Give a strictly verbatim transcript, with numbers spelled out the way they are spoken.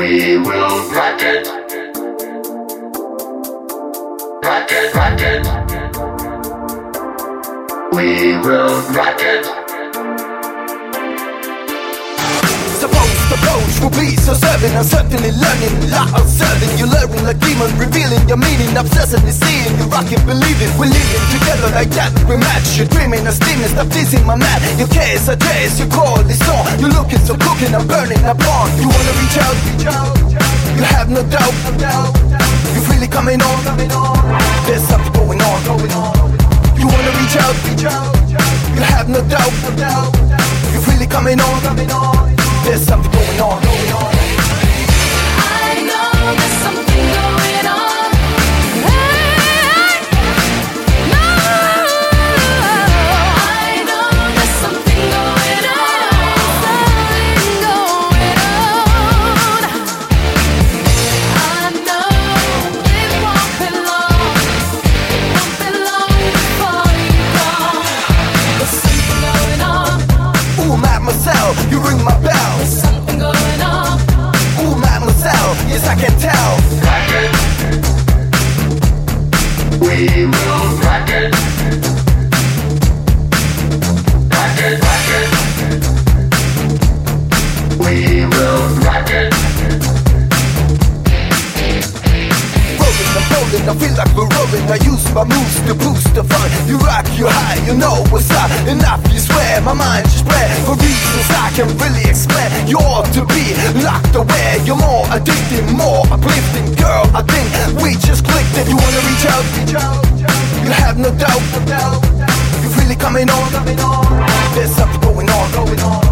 We will rock it. Rock it, rock it. We will rock it. Supposed approach will be so serving. I'm certainly learning a lot observing. You're learning like demon, revealing your meaning. Obsessively seeing you rock it, believe it. We're living together like that. We match. You're dreaming, I'm steaming, stop teasing my man. Your case, address, your call is on. You're looking so cooking, I'm burning upon. You wanna reach out, reach out. You have no doubt, no doubt. You're really coming on, coming on. There's something going on, going on. You wanna reach out, reach out. You have no doubt, no doubt. You're really coming on, coming on. There's something going on, going on. I know there's something going on. Hey, no. I know there's something going on. Something going on. I know it won't be long. It won't be long before you go. There's something going on. Ooh, mademoiselle, you ring my bell. There's something going on. Ooh, mademoiselle, yes I can tell. Rock it. We will rock it. Rock it, rock it. We will rock it. Rolling, I'm rolling, I feel like we're rolling. I use my moves to boost the fun. You rock, you high, you know what's up. Enough, you swear, my mind just spread. For reasons I can really explain. You ought to be locked away. You're more addicting, more uplifting. Girl, I think we just clicked it. You wanna reach out, reach out. You have no doubt, no doubt. You're really coming on, coming on. There's something going on, going on.